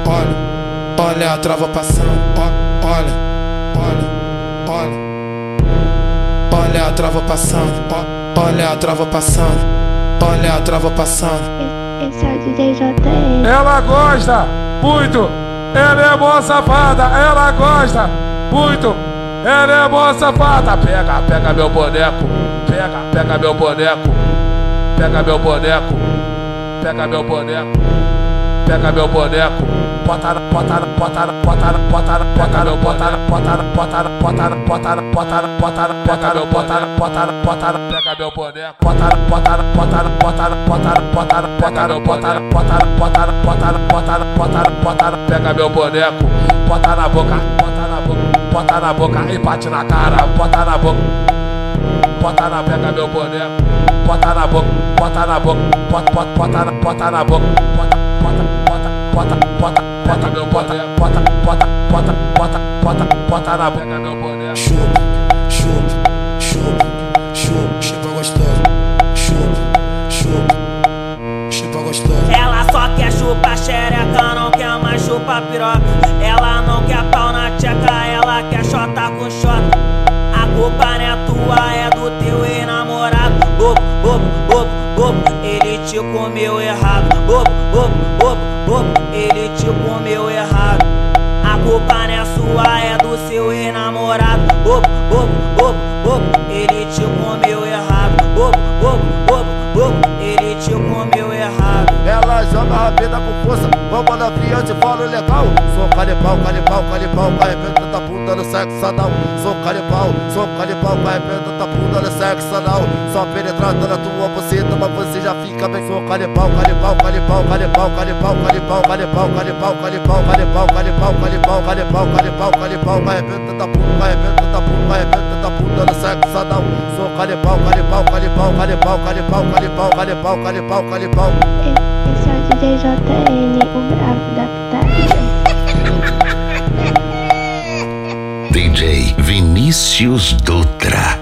olha a trava passando. Olha a trava passando. Olha a trava passando. Olha a trava passando. Esse é o DJ JR. Ela gosta muito, ela é boa safada, ela gosta muito, ela é boa safada. Pega meu boneco, pega meu boneco, pega meu boneco, pega meu boneco, pega meu boneco, bota meu boneco, bota na boca, bota na boca e bate na cara, bota na boca, bota na pega meu boneco, bota na boca, bota na boca, bota na boca, bota meu boneco, bota na boca meu boneco. Chupa gostoso. Chupa gostoso. Ela só quer chupar xereca, não quer mais chupar piroca. Ela não quer pau na tcheca, ela quer xota com xota. A culpa não é tua, é do teu ex-namorado. Bobo, ele te comeu errado. Bobo, ele te comeu errado. A culpa não é sua, é do seu ex-namorado. Bobo, ele te comeu errado. Bobo, ele te comeu errado. Ela joga a rabeta com força, vamos na fria, te falo legal. Sou canibal, arrebenta da bunda no sexo anal. Sou canibal, arrebenta da bunda no sexo anal. Só penetrando na tua buceta, mas você já fica bem. Sou canibal, arrebenta da bunda no sexo anal. Sou canibal. Esse é o DJ JN, o bravo da putaria. DJ Vinícius Dutra.